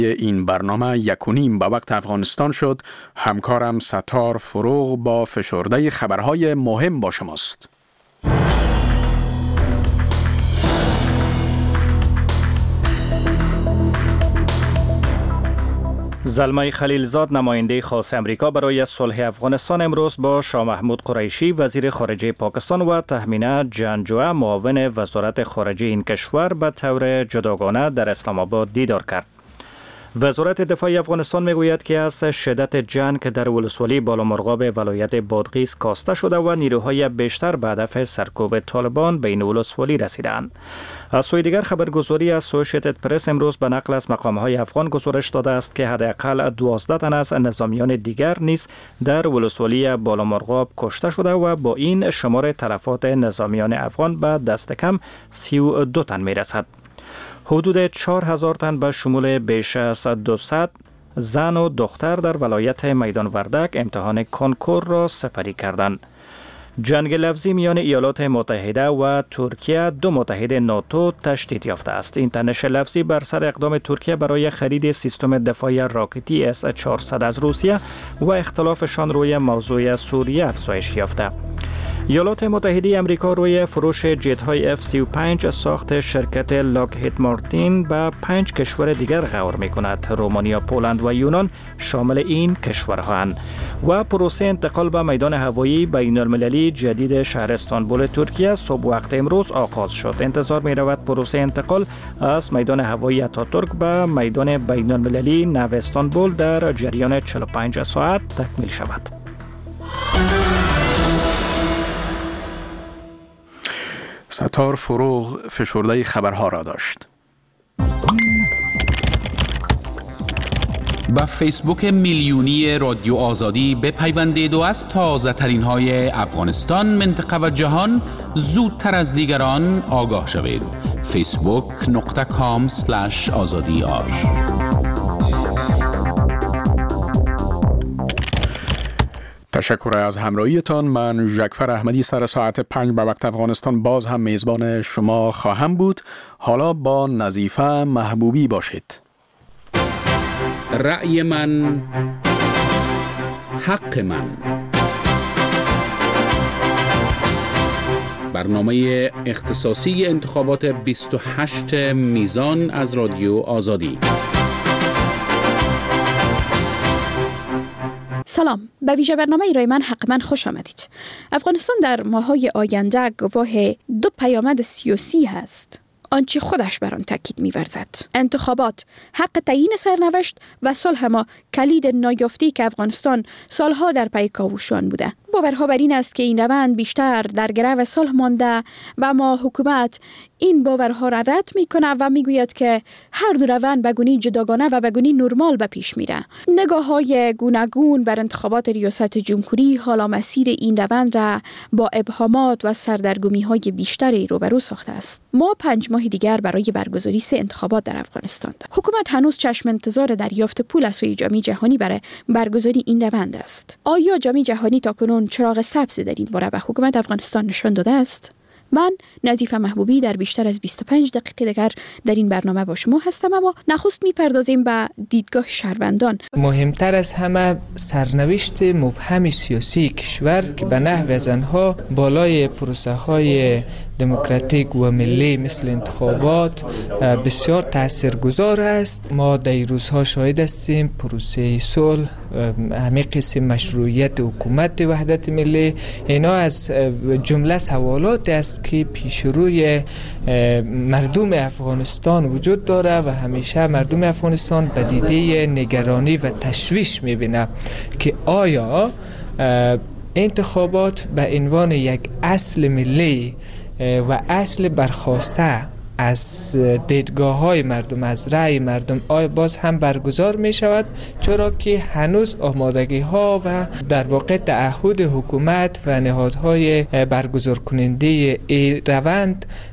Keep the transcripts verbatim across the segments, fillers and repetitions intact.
این برنامه یک و نیم به وقت افغانستان شد. همکارم ستار فروغ با فشرده خبرهای مهم با شماست. زلمه خلیلزاد نماینده خاص امریکا برای صلح افغانستان امروز با شاه محمود قریشی وزیر خارجه پاکستان و تهمینه جنجوه معاون وزارت خارجه این کشور به طور جداگانه در اسلام آباد دیدار کرد. وزارت دفاع افغانستان میگوید که از شدت جنگ در ولسوالی بالامرغاب ولایت بادغیس کاسته شده و نیروهای بیشتر به هدف سرکوب طالبان به این ولسوالی رسیدند. از سوی دیگر خبرگزاری اسوسییتد پرس امروز به نقل از مقامهای افغان گزارش داده است که حداقل دوازده تن از نظامیان دیگر نیز در ولسوالی بالامرغاب کشته شده و با این شمار تلفات نظامیان افغان به دست کم سی و دو تن میرسد. حدود چهار هزار تن به شمول بیش از دویست زن و دختر در ولایت میدان وردک امتحان کنکور را سپری کردند. جنگ لفظی میان ایالات متحده و ترکیه دو متحد ناتو تشدید یافته است. این تنش لفظی بر سر اقدام ترکیه برای خرید سیستم دفاعی راکتی اس چهارصد از روسیه و اختلافشان روی موضوع سوریه افزایش یافته. ایالات متحده امریکا روی فروش جت‌های اف سی و پنج ساخت شرکت لاکهید مارتین به پنج کشور دیگر غور می‌کند. رومانیا، پولند و یونان شامل این کشورهاند. و پروسه انتقال به میدان هوایی بین‌المللی جدید شهر استانبول ترکیه صبح وقت امروز آغاز شد. انتظار می‌رود پروسه انتقال از میدان هوایی آتاتورک به میدان بین‌المللی نو استانبول در جریان چهل و پنج ساعت تکمیل شود. ستار فروغ فشرده خبرها را داشت. با فیسبوک میلیونی رادیو آزادی بپیوندید و از تازه ترین های افغانستان، منطقه و جهان زودتر از دیگران آگاه شوید. فیسبوک نقطه کام سلش آزادی آر. تشکر از همراهیتان. من ژکفر احمدی سر ساعت پنج به وقت افغانستان باز هم میزبان شما خواهم بود. حالا با نظیفه محبوبی باشید. رأی من حق من. برنامه اختصاصی انتخابات بیست و هشت میزان از رادیو آزادی. سلام، به ویژه برنامه رای من حق من خوش آمدید. افغانستان در ماه‌های آینده گواه دو پیامد سیاسی هست. آنچه خودش بر آن تاکید می‌ورزد. انتخابات، حق تعیین سرنوشت و صلح ما کلید نایافتی که افغانستان سالها در پی کاوشان بوده. باورها بر این است که این روند بیشتر در گرو صلح مانده و ما حکومت این باورها را رد میکنه و میگوید که هر دو روند به گونی جداگانه و به گونی نرمال به پیش میره. نگاه‌های گوناگون بر انتخابات ریاست جمهوری حالا مسیر این روند را با ابهامات و سردرگمی‌های بیشتری روبرو ساخته است. ما پنج ماه دیگر برای برگزاری سه انتخابات در افغانستان داریم. حکومت هنوز چشم انتظار دریافت پول از سوی جامعه جهانی برای برگزاری این روند است. آیا جامعه جهانی تاکنون چراغ سبز در این باره به حکومت افغانستان نشان داده است؟ من نظیفه محبوبی در بیشتر از بیست و پنج دقیقه دیگر در این برنامه با شما هستم، اما نخست میپردازیم به دیدگاه شهروندان. مهمتر از همه سرنوشت مبهم سیاسی کشور که به نحو از آنها بالای پروسه های دموکراتیک و ملی مثل انتخابات بسیار تاثیرگذار است. ما در این روزها شاهد هستیم پروسه صلح، همه قسم مشروعیت حکومت وحدت ملی، اینا از جمله سوالات است که پیش روی مردم افغانستان وجود داره و همیشه مردم افغانستان به دیده نگرانی و تشویش میبینه که آیا انتخابات به عنوان یک اصل ملی و اصل برخواسته از دیدگاه های مردم، از رأی مردم آیا باز هم برگزار می شود، چرا که هنوز آمادگی ها و در واقع تعهد حکومت و نهادهای برگزار کننده ای روند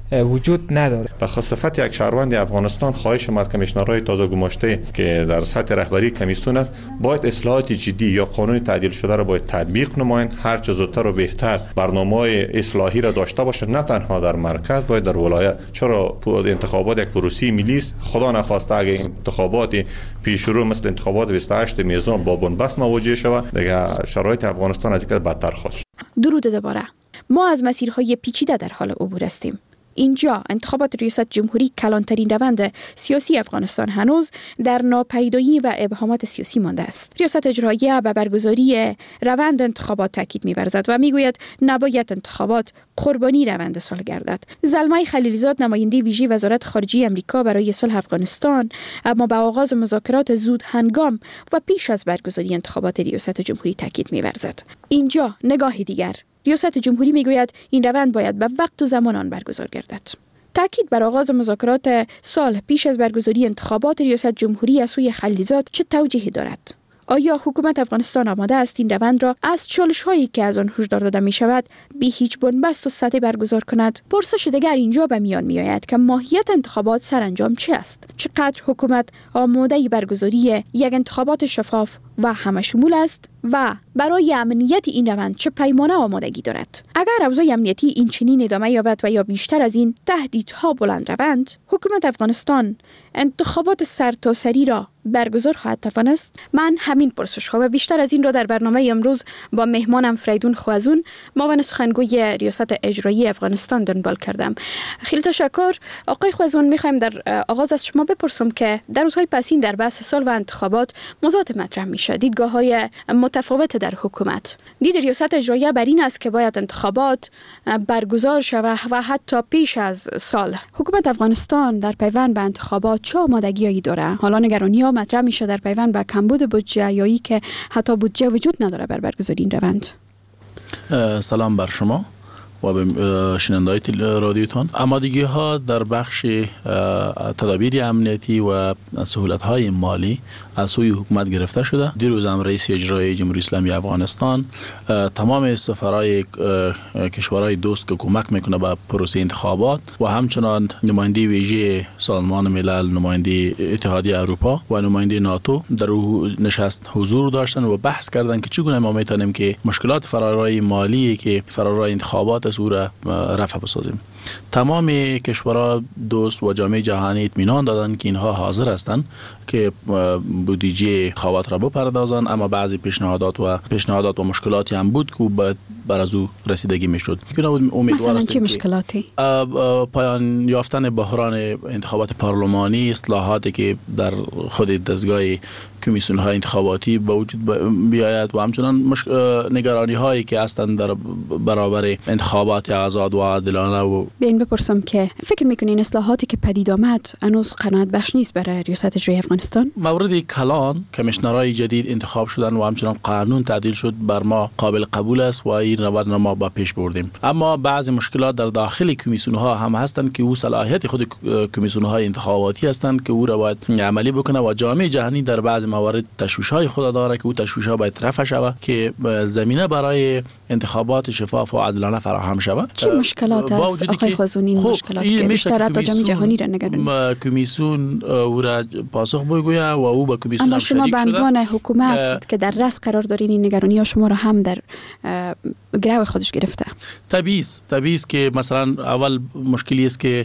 وجود نداره. به خصوص یک شهروند افغانستان خواهشم از کمیشنرهای تازه گماشته که در سطح رهبری کمیسیون است باید اصلاحات جدی یا قانون تعدیل شده را باید تطبیق نمایند، هر چه زودتر و بهتر برنامه اصلاحی را داشته باشند، نه تنها در مرکز باید در ولایت. چرا انتخابات یک پروسه ملی است، خدا نخواسته اگه انتخابات پیش رو مثل انتخابات بیست و هشت میزان با بنبست مواجه شود دیگه شرایط افغانستان از اینکه بدتر خواهد شد. درود دوباره. ما از مسیرهای پیچیده در حال عبور هستیم. اینجا انتخابات ریاست جمهوری کلانترین روند سیاسی افغانستان هنوز در ناپیدایی و ابهامات سیاسی مانده است. ریاست اجراییه به برگزاری روند انتخابات تاکید می‌ورزد و میگوید نباید انتخابات قربانی روند صلح گردد. زلمه خلیلزاد نماینده ویژه وزارت خارجه آمریکا برای صلح افغانستان اما به آغاز مذاکرات زود هنگام و پیش از برگزاری انتخابات ریاست جمهوری تاکید می‌ورزد. اینجا نگاهی دیگر. ریاست جمهوری میگوید این روند باید به وقت و زمان آن برگزار گردد. تاکید بر آغاز مذاکرات صلح پیش از برگزاری انتخابات ریاست جمهوری از سوی خلیلزاد چه توجیهی دارد؟ آیا حکومت افغانستان آماده است این روند را از چالش‌هایی که از آن هشدار داده می شود بی هیچ بنبست و سطحی برگزار کند؟ پرسش دیگر اینجا به میان می آید که ماهیت انتخابات سرانجام چه است؟ چقدر حکومت آماده برگزاری یک انتخابات شفاف و همه شمول است و برای امنیت این روند چه پیمانه آمادگی دارد؟ اگر اوضاع امنیتی این چنین ادامه یابد و یا بیشتر از این تهدیدها بلند روند، حکومت افغانستان انتخابات سرتاسری را برگزار خواهد توانست؟ من همین پرسش ها و بیشتر از این را در برنامه امروز با مهمانم فریدون خوازون معاون سخنگوی ریاست اجرایی افغانستان دنبال کردم. خیلی تشکر آقای خوازون. میخوایم در آغاز از شما بپرسم که در روزهای پسین در بحث صلح و انتخابات موضوعات مطرح میشه، دیدگاه های متفاوت در حکومت. دید ریاست اجرایی بر این است که باید انتخابات برگزار شود و حتی پیش از سال. حکومت افغانستان در پیوند به انتخابات چه آمادگی‌هایی داره؟ حالا نگرانی‌ها مطرح میشه در پیوند به کمبود بودجه یا ای که حتی بودجه وجود نداره بر برگزاری این روند. سلام بر شما و به شنونده‌های رادیوتان. آمادگی ها در بخش تدابیر امنیتی و سهولت های مالی از سوی حکومت گرفته شده. دیروز هم رئیس اجرایی جمهوری اسلامی افغانستان تمام سفرهای کشورهای دوست که کمک میکنه به پروسه انتخابات و همچنان نماینده ویژه سازمان ملل، نماینده اتحادیه اروپا و نماینده ناتو در نشست حضور داشتن و بحث کردن که چگونه ما میتونیم که مشکلات فرارای مالی که فرارای انتخابات از او را رفع بسازیم. تمام کشورها دوست و جامعه جهانی اطمینان دادند که اینها حاضر هستند که بودجه انتخابات را بپردازند، اما بعضی پیشنهادات و پیشنهادات و مشکلاتی هم بود که باید بر از او رسیدگی میشد. مثلا چه مشکلاتی؟ پایان یافتن بحران انتخابات پارلمانی، اصلاحاتی که در خود دستگاه کمیسیون های انتخاباتی به وجود بیاید و همچنان نگرانی هایی که هستند در برابر انتخابات آزاد و عادلانه. و بیاین بپرسم که فکر میکنین اصلاحاتی که پدید آمد هنوز قناعت بخش نیست برای ریاست اجرایی افغانستان؟ مورد کلان کمیشنرهای جدید انتخاب شدن و همچنان قانون تعدیل شد بر ما قابل قبول است و این روند ما با پیش بردیم. اما بعضی مشکلات در داخل کمیسیون ها هم هستند که او صلاحیت خود کمیسیون های انتخاباتی هستند که او را باید عملی بکنه و جامعه جهانی در بعضی موارد تشویش های خود داره که او تشویش ها باید رفع شود که زمینه برای انتخابات شفاف و عادلانه فراهم شود. چه مشکلات است آقای خوازون این مشکلات که بیشتر تا جامعه جهانی را نگرانه؟ کمیسیون او را پاسخ بگوید و او با کمیسیون اما شما به عنوان حکومت که در رأس قرار دارین این نگرانی ها شما را هم در گروه خودش گرفته. طبیعی است طبیعی است که مثلا اول مشکلی است که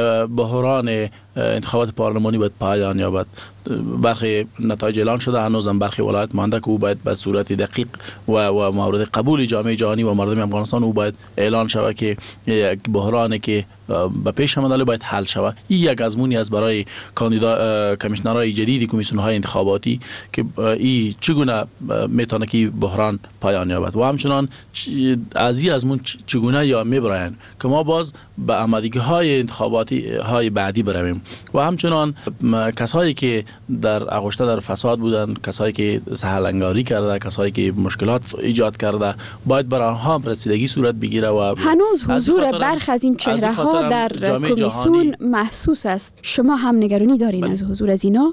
بحران انتخابات پارلمانی باید پایان یابد. برخی نتایج اعلان شده، هنوزم برخی ولایت مانده که او باید به صورت دقیق و و مورد قبول جامعه جهانی و مردم افغانستان او باید اعلان شود که یک بحرانی که به پیش آمده باید حل شود. این یک آزمونی است برای کاندیدا کمیشنرهای جدید کمیسیون های انتخاباتی که این چگونه میتونه که بحران پایان یابد و همچنان از این آزمون چگونه یا میبرن که ما باز به آمادگی های انتخاباتی های بعدی برویم و همچنان کسایی که در آغشته در فساد بودن، کسایی که سهل انگاری کرده، کسایی که مشکلات ایجاد کرده باید بر آنها رسیدگی صورت بگیره و هنوز حضور برخی از این چهره ها در کمیسیون محسوس است. شما هم نگرانی دارین از حضور از اینا؟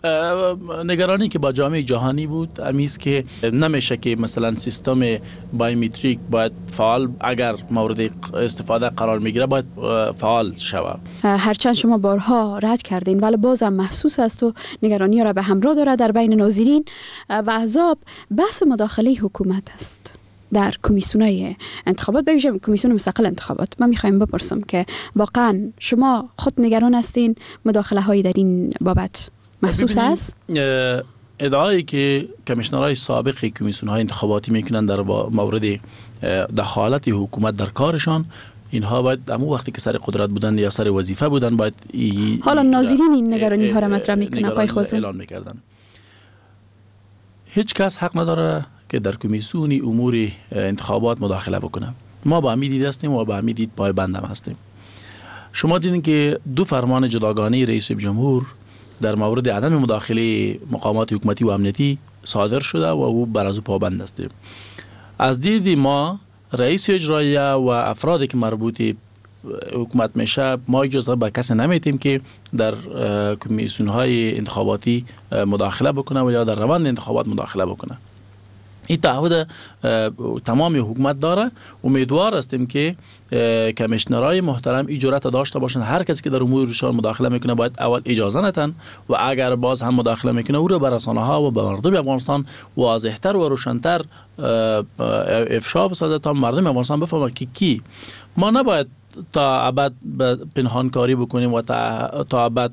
نگرانی که با جامعه جهانی بود امیز که نمیشه که مثلا سیستم بایومتریک باید باید فعال، اگر مورد استفاده قرار میگیره باید فعال شود. هرچند شما بارها رد کردین ولی بازم محسوس است و نگرانی را به همراه داره در بین ناظرین و احزاب بحث مداخله حکومت است در کمیسیون‌های انتخابات، به ویژه کمیسیون مستقل انتخابات. من میخوایم بپرسم که واقعا شما خود نگران هستین مداخله هایی در این بابت محسوس است؟ ادعایی که کمیشنرهای سابق کمیسیون‌های انتخاباتی میکنن در مورد دخالت حکومت در کارشان، اینها باید امو وقتی که سر قدرت بودن یا سر وظیفه بودن باید ای حالا ناظرین این نگرانی ها را مطرح میکنن، پای خوزم اعلان میکردن. هیچ کس حق نداره که در کمیسیون امور انتخابات مداخله بکنه. ما با همین دید هستیم و با همین دید پایبند هستیم. شما دیدین که دو فرمان جداگانه رئیس جمهور در مورد عدم مداخله مقامات حکومتی و امنیتی صادر شده و او بر از او پابند است. از دید ما رئیس اجراییه و افرادی که مربوط حکومت میشه، ما اجازه به کسی نمیتیم که در کمیسیون های انتخاباتی مداخله بکنه و یا در روند انتخابات مداخله بکنه. این تعهد تمام حکومت داره. امیدوار هستیم که کمیشنرهای محترم این جرأت داشته باشند هر کسی که در امورشان مداخله میکنه باید اول اجازه ندن و اگر باز هم مداخله میکنه او را به رسانه ها و به مردم افغانستان واضح‌تر و روشن‌تر افشا بسازه تا مردم افغانستان بفهمه که کی. ما نباید تا ابد پنهانکاری بکنیم و تا تا ابد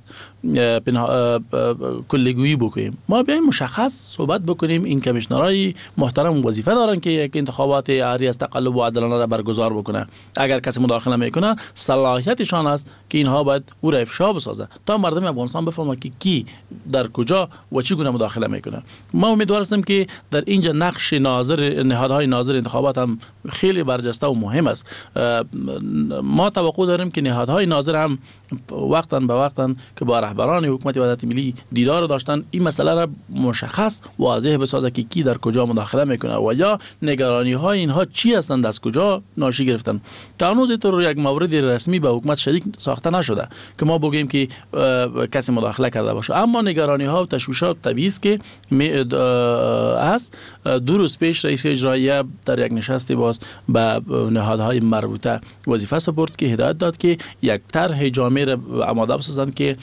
کلگویی بکنیم. ما بیایم مشخص صحبت بکنیم. این کمیشنرهای محترم وظیفه دارن که یک انتخابات عاری از تقلب و عادلانه را برگزار بکنه. اگر کسی مداخله میکنه صلاحیتشان است که اینها باید او را افشا بسازه تا مردم افغانستان بفهمه که کی در کجا و چگونه مداخله میکنه. ما امیدوار هستیم که در اینجا نقش ناظر نهادهای ناظر انتخابات هم خیلی برجسته و مهم است. ما توقع داریم که نهادهای ناظر هم وقتاً به وقتاً که با رهبران حکومت وحدت ملی دیدار داشتن این مسئله را مشخص واضح بسازه که کی در کجا مداخله میکنه و یا نگرانی های اینها چی هستند، از کجا ناشی گرفتن. تا هنوز اینطور یک مورد رسمی به حکومت شریک ساخته نشده که ما بگیم که کسی مداخله کرده باشه، اما نگرانی ها و تشویشات طبیعی است که است. دو روز پیش رئیس اجراییه در یک نشستی باز به نهادهای مربوطه وظیفه سپرد که هدایت داد که یک طرح جامع را آماده بسازند که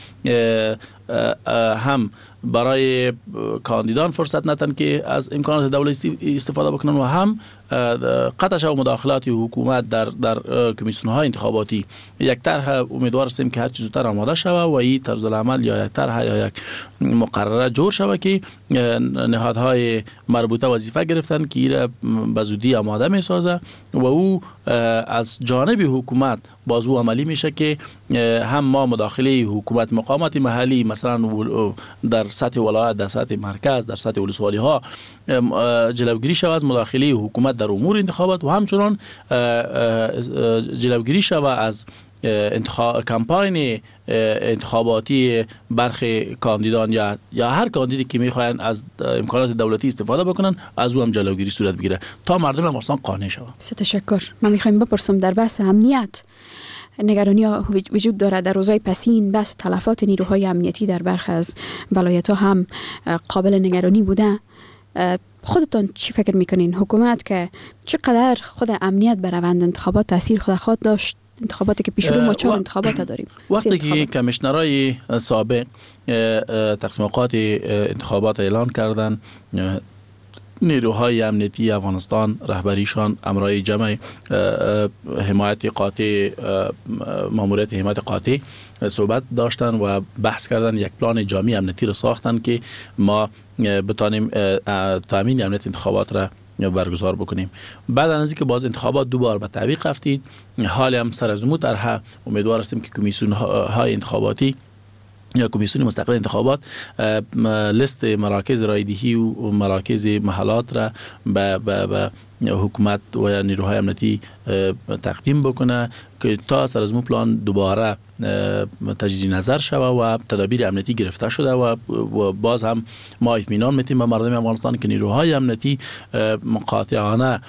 هم برای کاندیدان فرصت ندن که از امکانات دولت استفاده بکنن و هم قطع شو مداخلات حکومت در در کمیسیون های انتخاباتی. یک طرح امیدوار هستیم که هر چیز زودتر آماده شود و این طرز العمل یا یک طرح یا یک مقرره جور شود که نهادهای مربوطه وظیفه گرفتن که این را به زودی آماده میسازه و او از جانب حکومت باز او عملی میشه که هم ما مداخله حکومت مقامات محلی مثلا در سطح ولایت، در سطح مرکز، در سطح ولسوالی ها جلوگیری شود از مداخله حکومت در امور انتخابات و همچنان جلوگیری شود از انتخاب کمپاین انتخاباتی برخی کاندیدان یا یا هر کاندیدی که میخواین از امکانات دولتی استفاده بکنن از او هم جلوگیری صورت بگیره تا مردم افغانستان قانع شود. تشکر. من میخوایم بپرسم در بحث امنیت نگرانی ها وجود داره در روزهای پسین. بحث تلفات نیروهای امنیتی در برخی از ولایت ها هم قابل نگرانی بوده. خودتان چی فکر میکنین؟ حکومت که چقدر خود امنیت بر روند انتخابات تاثیر خود خود داشت؟ انتخاباتی که پیش رو ما چهار انتخابات داریم. وقتی که کمیشنرهای سابق تقسیم اوقات انتخابات اعلان کردن، نیروهای امنیتی افغانستان رهبریشان امرای جمع حمایت قاطع ماموریت حمایت قاطع صحبت داشتن و بحث کردن، یک پلان جامع امنیتی را ساختن که ما بتانیم تامین امنیت انتخابات را برگزار بکنیم. بعد از اینکه باز انتخابات دوبار به تعویق رفتید، حال هم سر از مو طرح امیدوار هستیم که کمیسیون های انتخاباتی یا کمیسیون مستقل انتخابات لیست مراکز رایدهی و مراکز محلات را به به حکومت و نیروهای امنیتی تقدیم بکنه که تا سر از مو پلان دوباره تجدید نظر شود و تدابیر امنیتی گرفته شده و باز هم ما اطمینان میتیم به مردم افغانستان که نیروهای امنیتی قاطعانه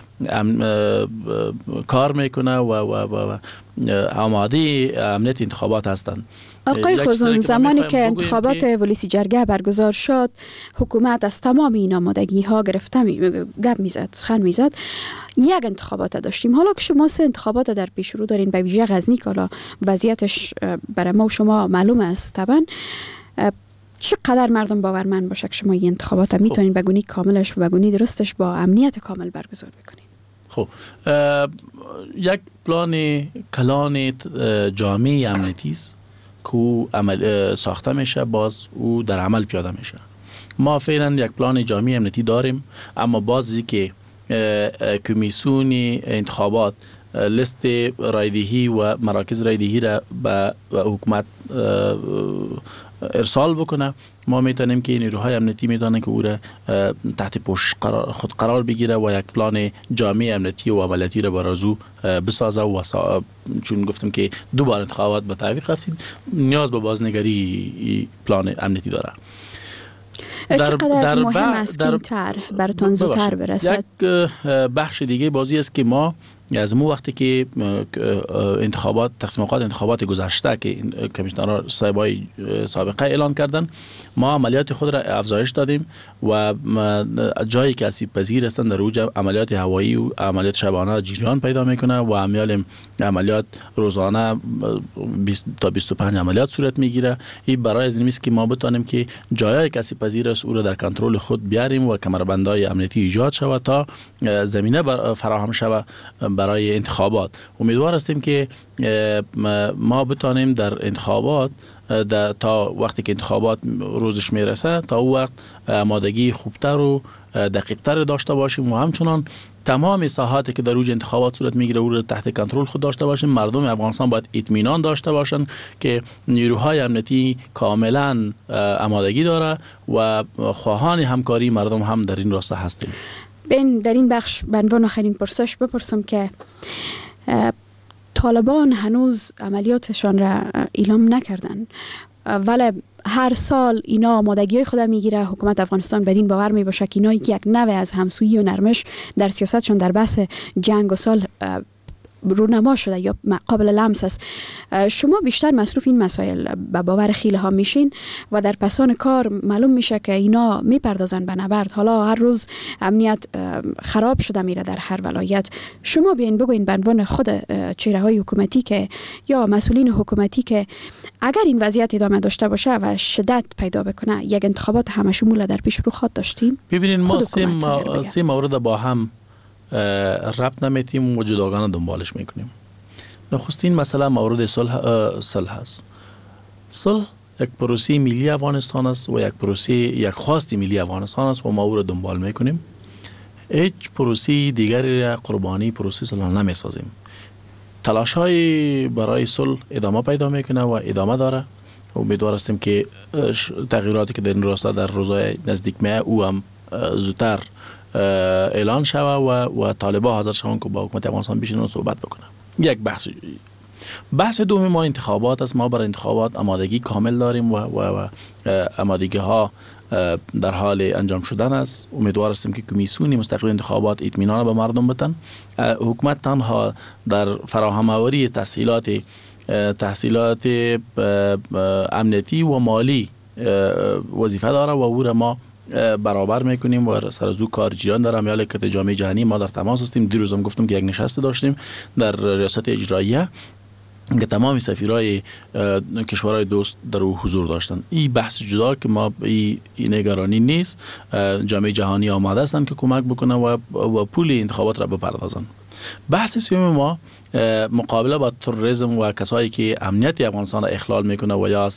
کار میکنه و و آماده امنیت انتخابات هستند. آقای خوزون، زمانی که انتخابات ولسی جرگه برگزار شد، حکومت از تمام این آمادگی ها گرفته می... گپ میزد، سخن میزد یک انتخابات داشتیم. حالا که شما سه انتخابات در پیش رو دارین، به ویژه غزنی که حالا وضعیتش برای ما و شما معلوم است طبعا، چقدر مردم باورمند باشه که شما این انتخابات میتونین به گونی کاملش و به گونی درستش با امنیت کامل برگزار بکنین؟ خب یک پلان کلان جامعه امنیتی است که عمل ساخته میشه، باز او در عمل پیاده میشه. ما فعلا یک پلان جامعه امنیتی داریم، اما بازی که کمیسیون انتخابات لیست رایدهی و مراکز رایدهی را به حکومت ارسال بکنه، ما میتونیم که نیروهای امنیتی میتونن که او را تحت پوشش قرار خود قرار بگیره و یک پلان جامعه امنیتی و عملیاتی را برازو بسازه و چون گفتم که دو بار انتخابات به تعویق رفتید، نیاز به بازنگری پلان امنیتی داره. چقدر در مهم است که این طرح براتون زودتر برسد؟ یک بخش دیگه بازی است که ما از مو وقتی که انتخابات تقسیم اوقات انتخابات گذشته که کمیشنرها صاحبای سابقه اعلان کردن، ما عملیات خود را افزایش دادیم و جایی که آسیب پذیر هستند در اوج عملیات هوایی و عملیات شبانه جریان پیدا میکنه و عملیات عملیات روزانه بیست تا بیست و پنج عملیات صورت میگیره. این برای از این است که ما بتونیم که جایی که آسیب پذیر است او را در کنترل خود بیاریم و کمربندهای امنیتی ایجاد شود تا زمینه فراهم شود برای انتخابات. امیدوار هستیم که ما بتانیم در انتخابات در تا وقتی که انتخابات روزش میرسه تا او وقت آمادگی خوبتر و دقیقتر داشته باشیم و همچنان تمام ساحاتی که در اوج انتخابات صورت میگیره او را تحت کنترل خود داشته باشیم. مردم افغانستان باید اطمینان داشته باشند که نیروهای امنیتی کاملا آمادگی داره و خواهان همکاری مردم هم در این راستا هستیم. بین در این بخش به عنوان آخرین پرسش بپرسم که طالبان هنوز عملیاتشان را اعلام نکردن، ولی هر سال اینا آمادگی‌های خود میگیره. حکومت افغانستان بدین باور می باشه که اینا یک نوع از همسویی و نرمش در سیاستشون در بحث جنگ و صلح رونما شده یا قابل لمس است. شما بیشتر مصروف این مسائل به باور خیلی ها میشین و در پسان کار معلوم میشه که اینا میپردازن به نبرد. حالا هر روز امنیت خراب شده میره در هر ولایت. شما بیاین بگوین به عنوان خود چهره های حکومتی که یا مسئولین حکومتی که اگر این وضعیت ادامه داشته باشه و شدت پیدا بکنه، یک انتخابات همه شمول در پیش رو خواهد داشتیم. ببینین ما سه سه مورد با هم ربط نمیتیم و جداگانه دنبالش میکنیم. نخستین مثلا مورد صلح صلح است. صلح یک پروسه ملی افغانستان است و یک پروسه یک خواست ملی افغانستان است و ما او را دنبال میکنیم. هیچ پروسه دیگری را قربانی پروسه صلح نمیسازیم. تلاش های برای صلح ادامه پیدا میکنه و ادامه داره. امیدوار هستیم که تغییراتی که در این راستا در روزهای نزدیک میه او هم زودتر اعلان شوه و و طالبان حاضر شوند که با حکومت افغانستان بشینن و صحبت بکنن. یک بحث بحث دوم ما انتخابات است. ما برای انتخابات آمادگی کامل داریم و و, و آمادگی ها در حال انجام شدن است. امیدوار هستیم که کمیسیون مستقل انتخابات اطمینان به مردم بدن. حکومت تنها در فراهم آوری تسهیلات تحصیلات امنیتی و مالی وظیفه داره و او را ما برابر میکنیم و سر از او کار جریان داره. مملکت جامعه جهانی ما در تماس هستیم. دیروز هم گفتم که یک نشست داشتیم در ریاست اجراییه که تمام سفیرای کشورهای دوست در او حضور داشتند. این بحث جدا که ما این نگرانی نیست. جامعه جهانی آماده هستند که کمک بکنه و و پول انتخابات را بپردازند. بحث سوم ما مقابله با تروریسم و کسایی که امنیت افغانستان را اخلال میکنه و یا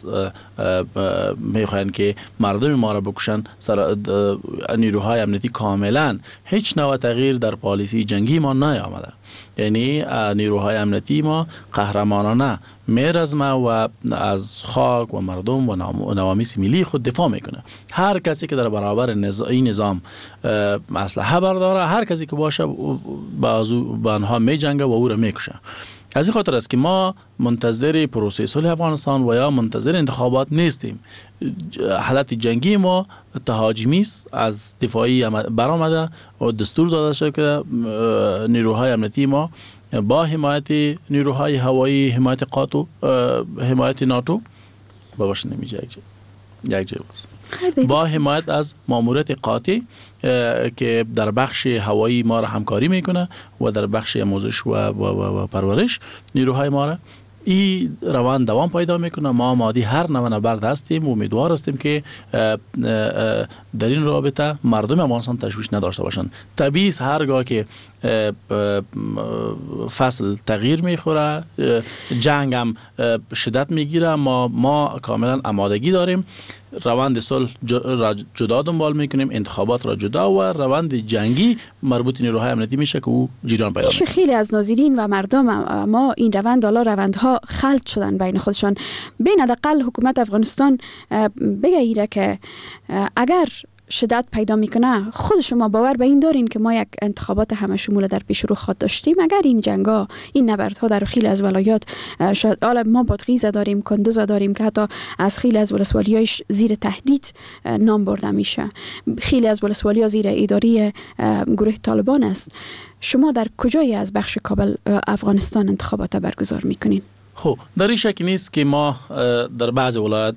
میخواین که مردم ما را بکشن. سر نیروهای امنیتی کاملا هیچ نوع تغییر در پالیسی جنگی ما نیامده. یعنی نیروهای امنیتی ما قهرمانانه میرزمه و از خاک و مردم و نوامیس ملی خود دفاع میکنه. هر کسی که در برابر این نظام اسلحه برداره، هر کسی که باشه با آنها میجنگه و او را میکشه. از این خاطر است که ما منتظر پروسه صلح افغانستان و یا منتظر انتخابات نیستیم. حالت جنگی ما تهاجمی است، از دفاعی برآمده و دستور داده شده که نیروهای امنیتی ما با حمایت نیروهای هوایی، حمایت قاطو، حمایت ناتو باباش نمیشه یک جای یک جای با حمایت از ماموریت قاطع که در بخش هوایی ما را همکاری میکنه و در بخش آموزش و, و, و, و پرورش نیروهای ما را این روان دوام پیدا میکنه. ما آماده هر نوع نبرد هستیم و امیدوار هستیم که در این رابطه مردم افغانستان تشویش نداشته باشند. طبیعی است هرگاه که فصل تغییر میخوره، جنگ هم شدت میگیره، ما ما کاملا آمادگی داریم. روند صلح را جدا دنبال میکنیم، انتخابات را جدا، و روند جنگی مربوط نیروهای امنیتی میشه که او جریان پیدا میکنه. خیلی از ناظرین و مردم ما این روند حالا روندها خلط شدن بین خودشان. بین حداقل حکومت افغانستان بگیره که اگر شدت پیدا میکنه، خود شما باور به این دارین که ما یک انتخابات همه شمول در پیش رو خود داشتیم؟ اگر این جنگا، این نبردها در خیلی از ولایات، شاید حالا ما بادغیس داریم، کندوز داریم که حتی از خیلی از ولسوالی‌هاش زیر تهدید نام برده میشه، خیلی از ولسوالی‌ها زیر اداره گروه طالبان است. شما در کجای از بخش کابل افغانستان انتخابات برگزار میکنین؟ خب در این شک نیست که ما در بعض ولایات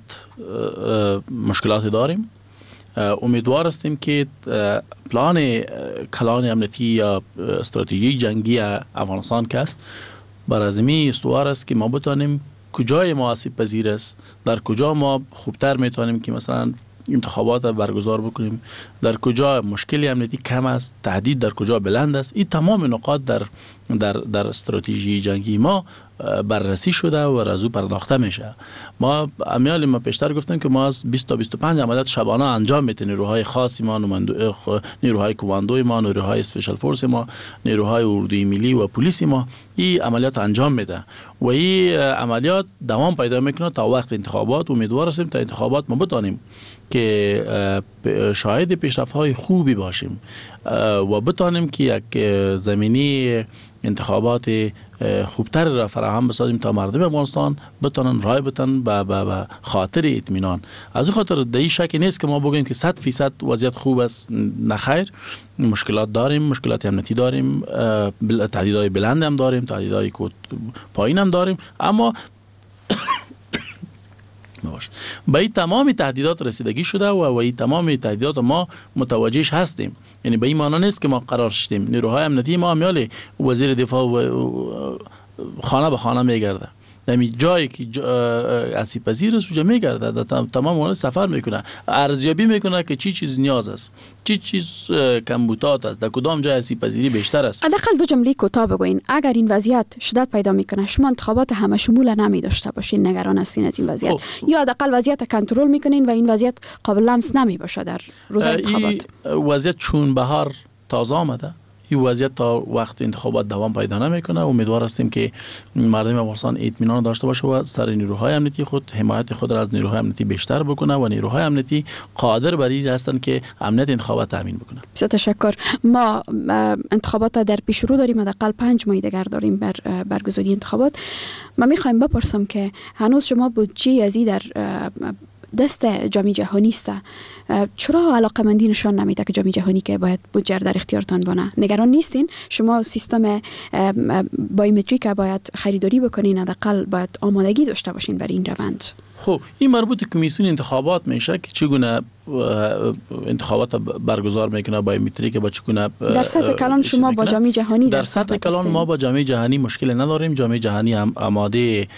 مشکلات داریم. امیدوار هستیم که پلان کلان امنیتی یا استراتژی جنگی افغانستان که است بر ازمی استوار است که ما بتانیم کجای ما آسیب پذیر است، در کجا ما خوبتر میتونیم که مثلا انتخابات برگزار بکنیم، در کجا مشکلی امنیتی کم است، تهدید در کجا بلند است. این تمام نقاط در در در استراتژی جنگی ما بررسی شده و رزو پرداخته میشه. ما امیال ما پیشتر گفتیم که ما از بیست تا بیست و پنج عملیات شبانه انجام میدیم. نیروهای خاصی ما، نیروهای کماندوی ما، نیروهای اسپیشال فورس ما، نیروهای اردوی ملی و پلیس ما این عملیات انجام میده و این عملیات دوام پیدا میکنه تا وقت انتخابات. امیدوار هستیم تا انتخابات ما بتانیم که شاهد پیشرفت‌های خوبی باشیم و بتانیم که یک زمینی انتخابات خوبتر را فراهم بسازیم تا مردم افغانستان بتانن رای بدن به با خاطر اطمینان. از این خاطر در این شک نیست که ما بگیم که صد فیصد وضعیت خوب است. نخیر، مشکلات داریم، مشکلات امنیتی داریم، تهدیدهای بلند هم داریم، تهدیدهای پایین هم داریم، اما به این تمام تهدیدات رسیدگی شده و این تمام تهدیدات ما متوجهش هستیم. یعنی به این معنی نیست که ما قرار شدیم. نیروهای امنیتی ما امیال وزیر دفاع و خانه به خانه میگرده، نمی جایی که آسیب پذیر است اونجا میگرده، تمام اون سفر میکنه، ارزیابی میکنه که چی چیز نیاز است، چی چیز کمبودات است، در کدام جای آسیب پذیری بیشتر است. حداقل دو جمله کوتاه بگوین. اگر این وضعیت شدت پیدا میکنه، شما انتخابات همه شمول نمی داشته باشین، نگران هستین از این وضعیت؟ خوب. یا حداقل وضعیت کنترل میکنین و این وضعیت قابل لمس نمی باشه در روز انتخابات؟ وضعیت چون بهار تازه آمده، این وضعیت تا وقت انتخابات دوام پیدا نمیکنه. امیدوار هستیم که مردم افغانستان اطمینان داشته باشه و سر نیروهای امنیتی خود حمایت خود را از نیروهای امنیتی بیشتر بکنه و نیروهای امنیتی قادر بر این هستند که امنیت انتخابات تامین بکنه. بسیار تشکر. ما انتخابات در پیش رو داریم، حداقل پنج ماه دیگر داریم بر برگزاری انتخابات. ما میخوایم بپرسم که هنوز شما بودجه ازی در دست جامعه جهانی است، چرا علاقمندی نشان نمیده که جامعه جهانی که باید بودجه در اختیارتان بانه؟ نگران نیستین؟ شما سیستم بایومتریک باید خریداری بکنین، حداقل باید آمادگی داشته باشین برای این روند. خب این مربوط کمیسیون انتخابات میشه که چگونه انتخابات برگزار میکنه، بایومتریک با چگونه در سطح کلان شما با جامعه جهانی در سطح کلان ما با جامعه جهانی مشکل نداریم. جامعه جهانی هم آماده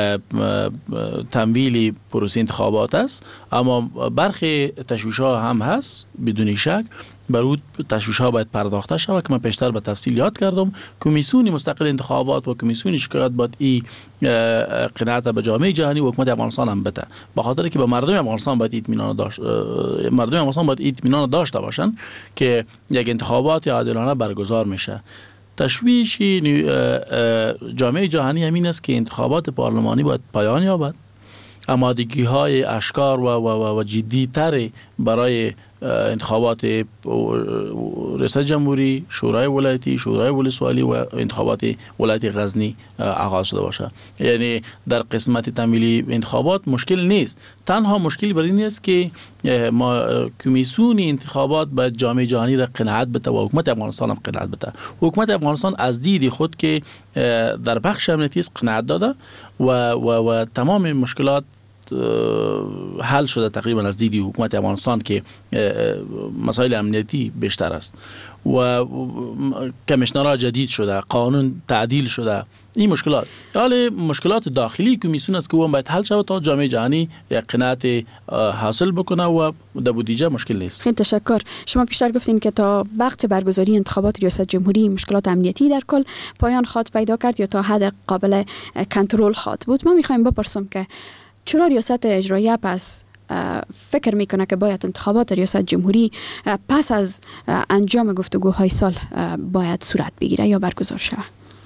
تمویل پروسه انتخابات است، اما برخی تشویش‌ها هم هست بدون شک. بر اون تشویش‌ها باید پرداخته شود که من پیشتر به تفصیل یاد کردم. کمیسیون مستقل انتخابات و کمیسیون شکایت باید این قناعت به جامعه جهانی و حکومت افغانستان هم بده، به خاطر که به مردم افغانستان باید اطمینان داشت مردم افغانستان باید اطمینان داشته باشن که یک انتخابات عادلانه برگزار میشه. تشویش جامعه جهانی همین است که انتخابات پارلمانی باید پایان یابد، آمادگی های اشکار و, و, و, و جدی تر برای انتخابات ریاست جمهوری، شورای ولایتی، شورای ولسوالی و انتخابات ولایت غزنی آغاز شده باشه. یعنی در قسمت تمویل انتخابات مشکل نیست. تنها مشکل بر این است که ما کمیسیون انتخابات باید جامعه جهانی را قناعت بده و حکومت افغانستان هم قناعت بده. حکومت افغانستان از دید خود که در بخش امنیتی قناعت داده و, و, و تمام مشکلات حل شده تقریبا از دید حکومت افغانستان که مسائل امنیتی بیشتر است و کمیشنرها جدید شده، قانون تعدیل شده. این مشکلات حالا مشکلات داخلی کمیسیون است که اون باید حل شود تا جامعه جهانی یک قناعت حاصل بکنه و در بودجه مشکل نیست. خیلی تشکر. شما پیشتر گفتین که تا وقت برگزاری انتخابات ریاست جمهوری مشکلات امنیتی در کل پایان خواد پیدا کرد یا تا حد قابل کنترل خواد بود. ما میخوایم بپرسم که چرا ریاست اجراییه پس فکر میکنه که باید انتخابات ریاست جمهوری پس از انجام گفتگوهای سال باید صورت بگیره یا برگزار شود؟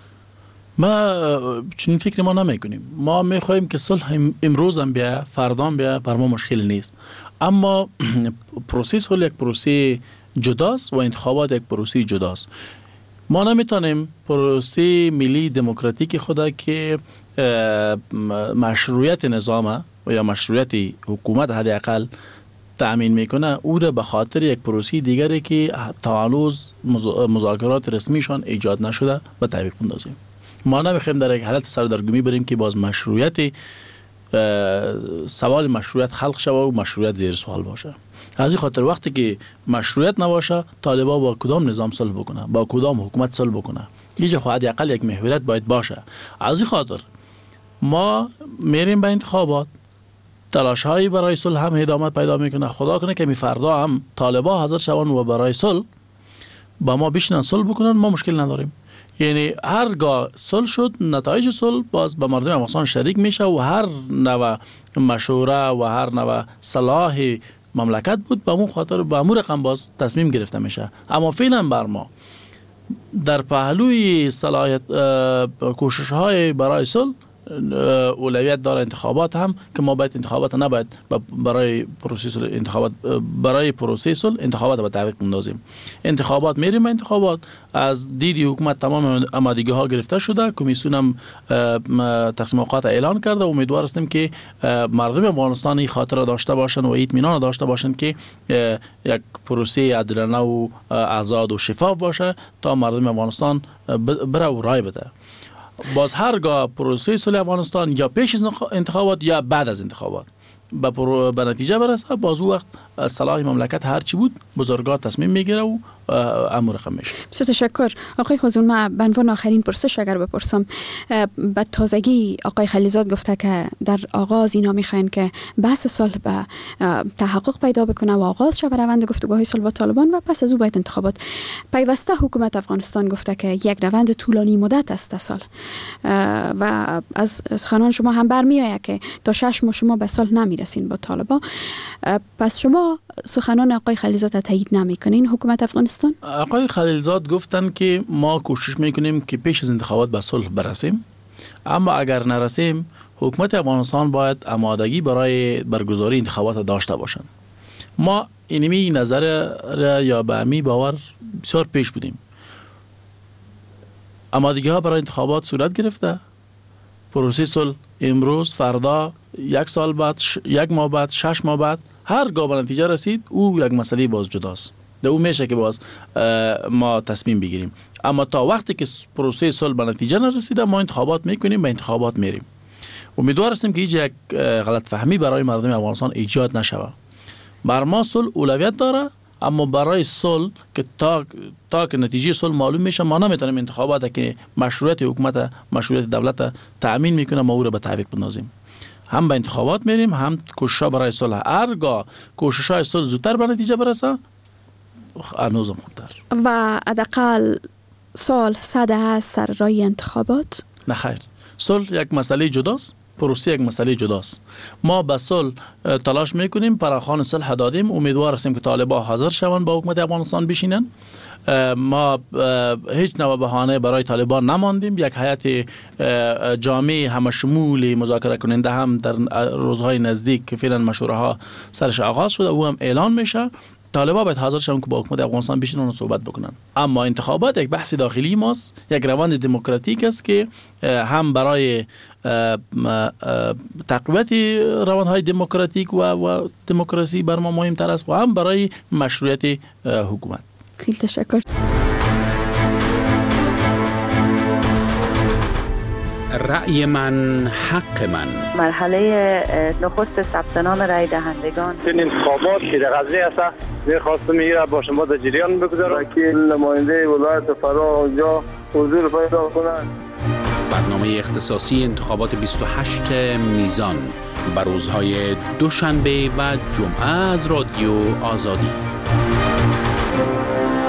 ما چنین فکر ما نمیکنیم. ما میخوایم که صلح امروز هم بیا، فردا هم بیا، بر ما مشکل نیست. اما پروسه صلح یک پروسه جداست و انتخابات یک پروسه جداست. ما نمیتونیم پروسه ملی دموکراتیک خدا که مشروعیت نظام و یا مشروعیت حکومت حداقل تأمین میکنه او را به خاطر یک پروسه دیگری که تا هنوز مذاکرات رسمیشان ایجاد نشده به تعویق بندازیم. ما نمیخوایم در یک حالت سردرگمی بریم که باز مشروعیت سوال مشروعیت خلق شود و مشروعیت زیر سوال باشه. از این خاطر وقتی که مشروعیت نباشه طالبان با کدام نظام صلح بکنه، با کدام حکومت صلح بکنه، اینجا خود حداقل یک محوریت باید باشه. از این خاطر ما میریم به انتخابات، تلاش هایی برای صلح هم ادامه پیدا میکنه. خدا کنه که می فردا هم طالبان حاضر شوند و برای صلح با ما بشینن صلح بکنن، ما مشکل نداریم. یعنی هرگاه صلح شد نتایج صلح باز به مردم افغانستان شریک میشه و هر نوع مشوره و هر نوع صلاح مملکت بود به اون خاطر به امور رقم باز تصمیم گرفته میشه. اما فعلا بر ما در پهلوی صلاحیت کوشش های برای صلح اولویت داره انتخابات هم که ما باید انتخابات نباید برای پروسه صلح انتخابات برای پروسه صلح انتخابات به تعویق بندازیم. انتخابات میریم انتخابات از دید حکومت تمام آمادگی ها گرفته شده، کمیسیون هم تقسیم اوقات اعلان کرده. امیدوار هستیم که مردم افغانستان این خاطر داشته باشن و اطمینان داشته باشن که یک پروسه عادلانه و آزاد و شفاف باشه تا مردم افغانستان بره و رای بده. باز هرگاه پروسه صلح افغانستان یا پیش از انتخابات یا بعد از انتخابات به به نتیجه برسه، باز او وقت صلاح مملکت هر چی بود بزرگان تصمیم میگیره و امور رقم میشه. بسیار تشکر. آقای خوزون، ما به عنوان آخرین پرسش اگر بپرسم، به تازگی آقای خلیلزاد گفته که در آغاز اینا میخواین که بحث صلح به تحقق پیدا بکنه و آغاز شود روند گفتگوهای صلح با طالبان و پس از او باید انتخابات. پیوسته حکومت افغانستان گفته که یک روند طولانی مدت است صلح و از سخنان شما هم برمیآید که تا شش ماه شما به صلح نمیرسین با طالبان. پس شما سخنان آقای خلیلزاد تایید نمیکنین حکومت افغانستان؟ آقای خلیلزاد گفتن که ما کوشش میکنیم که پیش از انتخابات به صلح برسیم، اما اگر نرسیم حکومت افغانستان باید آمادگی برای برگزاری انتخابات داشته باشند. ما اینمی نظر را یا به امی باور بسیار پیش بودیم. آمادگی ها برای انتخابات صورت گرفته. پروسه صلح امروز، فردا، یک سال بعد، یک ماه بعد، شش ماه بعد، هر گاه به نتیجه رسید او یک مسئله باز جداست. ده او میشه که باز ما تصمیم بگیریم. اما تا وقتی که پروسه صلح به نتیجه نرسیده ما انتخابات میکنیم، به انتخابات میریم. امیدوار هستیم که هیچ یک غلط فهمی برای مردم افغانستان ایجاد نشود. بر ما صلح اولویت داره، اما برای صلح که تا تا که نتیجه صلح معلوم میشه ما نمیتونیم انتخابات که مشروعیت حکومت مشروعیت دولت تأمین میکنه ما او را به تعویق بندازیم. هم به انتخابات میریم، هم کوشش برای صلح. هرگاه کوشش های صلح زودتر به نتیجه برسه هنوزم خوبتر. و حداقل سال صده هست سر رای انتخابات؟ نه خیر، صلح یک مسئله جداست، پروسه یک مسئله جداست. ما به صلح تلاش میکنیم، پراخوان صلح دادیم. امیدوار هستیم که طالبان حاضر شوند با حکومت افغانستان بشینن. ما هیچ نوع بهانه برای طالبان نماندیم. یک هیئت جامع همشمول مذاکره کننده هم در روزهای نزدیک که فعلا مشوره ها سرش آغاز شده او هم اعلان میشه. طالبان باید حاضر شوند که با حکومت افغانستان بشینن و صحبت بکنن. اما انتخابات یک بحث داخلی ماست، یک روند دموکراتیک است که هم برای تقویت روندهای دموکراتیک و, و دموکراسی بر ما مهمتر است و هم برای مشروعیت حکومت. خیلی تشکر. رأی من حق من. مرحله نخست ثبت نام رای دهندگان. این انتخابات که در قضیه است می‌خواستم میره با شما در جریان بگذارم. وکیل نماینده ولایت فرا اونجا حضور پیدا کنند. برنامه اختصاصی انتخابات بیست و هشت میزان بر روزهای دوشنبه و جمعه از رادیو آزادی.